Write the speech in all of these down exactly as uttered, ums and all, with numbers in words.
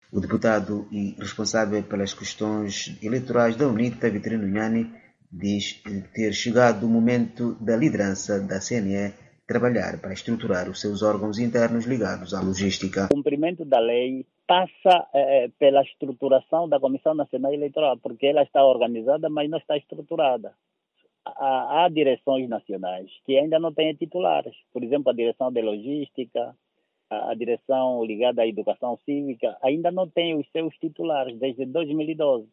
O deputado e responsável pelas questões eleitorais da UNITA, Vitorino Nhani, diz ter chegado o momento da liderança da C N E trabalhar para estruturar os seus órgãos internos ligados à logística. O cumprimento da lei passa eh, pela estruturação da Comissão Nacional Eleitoral, porque ela está organizada, mas não está estruturada. Há, há direções nacionais que ainda não têm titulares. Por exemplo, a direção de logística, a, a direção ligada à educação cívica, ainda não tem os seus titulares desde dois mil e doze.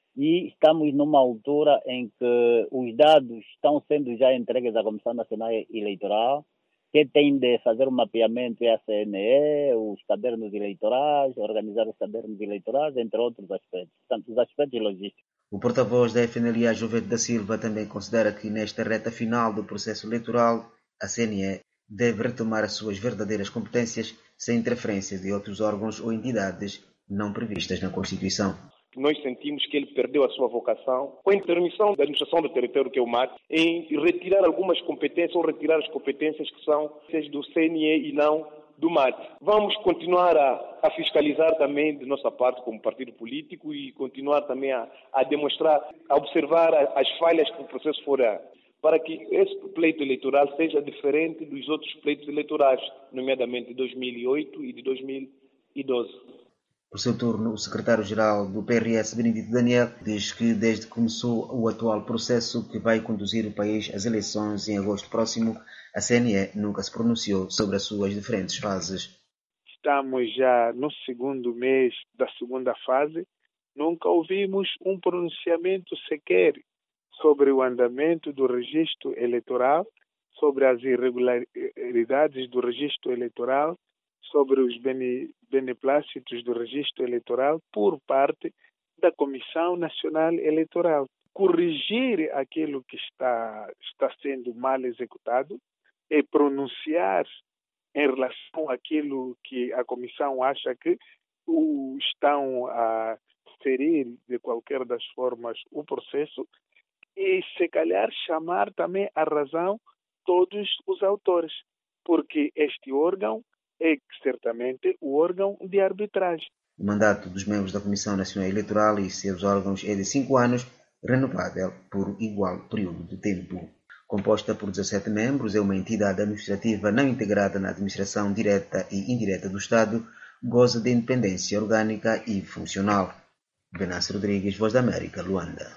E estamos numa altura em que os dados estão sendo já entregues à Comissão Nacional Eleitoral, que tem de fazer um mapeamento e a C N E, os cadernos eleitorais, organizar os cadernos eleitorais, entre outros aspectos, portanto, os aspectos logísticos. O porta-voz da F N L A, Jovete da Silva, também considera que nesta reta final do processo eleitoral, a C N E deve retomar as suas verdadeiras competências sem interferências de outros órgãos ou entidades não previstas na Constituição. Nós sentimos que ele perdeu a sua vocação com a intermissão da administração do território, que é o M A T, em retirar algumas competências ou retirar as competências que são do C N E e não do M A T. Vamos continuar a, a fiscalizar também de nossa parte como partido político e continuar também a, a demonstrar, a observar as falhas que o processo for, para que esse pleito eleitoral seja diferente dos outros pleitos eleitorais, nomeadamente de dois mil e oito e de dois mil e doze. Por seu turno, o secretário-geral do P R S, Benedito Daniel, diz que desde que começou o atual processo que vai conduzir o país às eleições em agosto próximo, a C N E nunca se pronunciou sobre as suas diferentes fases. Estamos já no segundo mês da segunda fase, nunca ouvimos um pronunciamento sequer sobre o andamento do registro eleitoral, sobre as irregularidades do registro eleitoral, sobre os beneplácitos do registro eleitoral por parte da Comissão Nacional Eleitoral. Corrigir aquilo que está, está sendo mal executado e pronunciar em relação àquilo que a Comissão acha que o, estão a ferir de qualquer das formas o processo e, se calhar, chamar também a razão todos os autores, porque este órgão é certamente o órgão de arbitragem. O mandato dos membros da Comissão Nacional Eleitoral e seus órgãos é de cinco anos, renovável por igual período de tempo. Composta por dezassete membros, é uma entidade administrativa não integrada na administração direta e indireta do Estado, goza de independência orgânica e funcional. Venâncio Rodrigues, Voz da América, Luanda.